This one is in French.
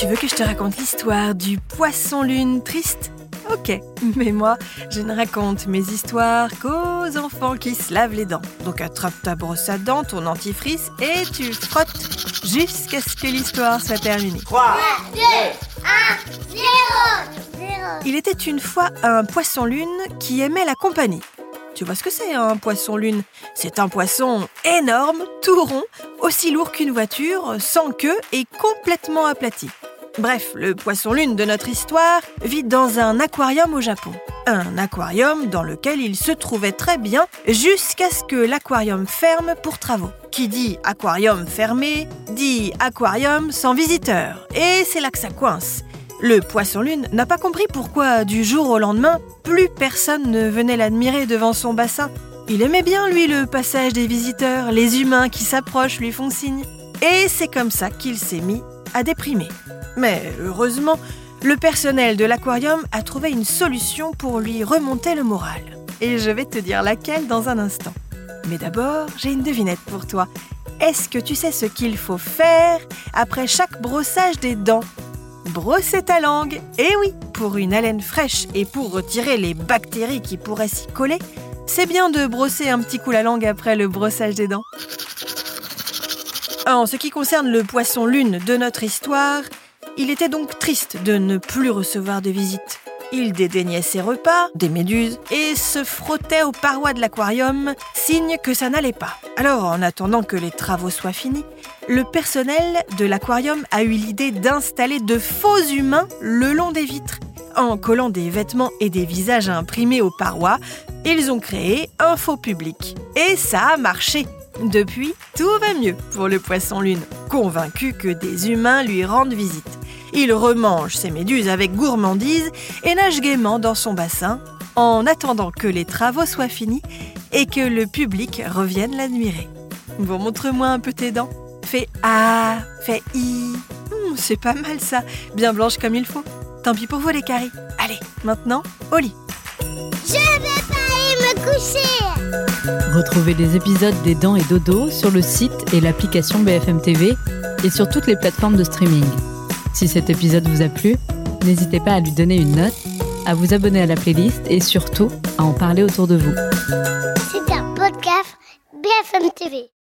Tu veux que je te raconte l'histoire du poisson-lune triste ? Ok, mais moi, je ne raconte mes histoires qu'aux enfants qui se lavent les dents. Donc attrape ta brosse à dents, ton dentifrice et tu frottes jusqu'à ce que l'histoire soit terminée. 3, 2, 1, 0. Il était une fois un poisson-lune qui aimait la compagnie. Tu vois ce que c'est un poisson-lune ? C'est un poisson énorme, tout rond, aussi lourd qu'une voiture, sans queue et complètement aplati. Bref, le poisson-lune de notre histoire vit dans un aquarium au Japon. Un aquarium dans lequel il se trouvait très bien jusqu'à ce que l'aquarium ferme pour travaux. Qui dit aquarium fermé, dit aquarium sans visiteurs. Et c'est là que ça coince. Le poisson-lune n'a pas compris pourquoi, du jour au lendemain, plus personne ne venait l'admirer devant son bassin. Il aimait bien, lui, le passage des visiteurs, les humains qui s'approchent lui font signe. Et c'est comme ça qu'il s'est mis à déprimer. Mais heureusement, le personnel de l'aquarium a trouvé une solution pour lui remonter le moral. Et je vais te dire laquelle dans un instant. Mais d'abord, j'ai une devinette pour toi. Est-ce que tu sais ce qu'il faut faire après chaque brossage des dents ? Brosser ta langue. Eh oui, pour une haleine fraîche et pour retirer les bactéries qui pourraient s'y coller, c'est bien de brosser un petit coup la langue après le brossage des dents. En ce qui concerne le poisson-lune de notre histoire, il était donc triste de ne plus recevoir de visite. Il dédaignait ses repas, des méduses, et se frottait aux parois de l'aquarium, signe que ça n'allait pas. Alors, en attendant que les travaux soient finis, le personnel de l'aquarium a eu l'idée d'installer de faux humains le long des vitres. En collant des vêtements et des visages imprimés aux parois, ils ont créé un faux public. Et ça a marché. Depuis, tout va mieux pour le poisson-lune, convaincu que des humains lui rendent visite. Il remange ses méduses avec gourmandise et nage gaiement dans son bassin en attendant que les travaux soient finis et que le public revienne l'admirer. Bon, montre-moi un peu tes dents. Fais A, fais I. C'est pas mal ça, bien blanche comme il faut. Tant pis pour vous les caries. Allez, maintenant, au lit. Je vais pas aller me coucher. Retrouvez les épisodes des Dents et Dodo sur le site et l'application BFM TV et sur toutes les plateformes de streaming. Si cet épisode vous a plu, n'hésitez pas à lui donner une note, à vous abonner à la playlist et surtout à en parler autour de vous. C'est un podcast BFM TV.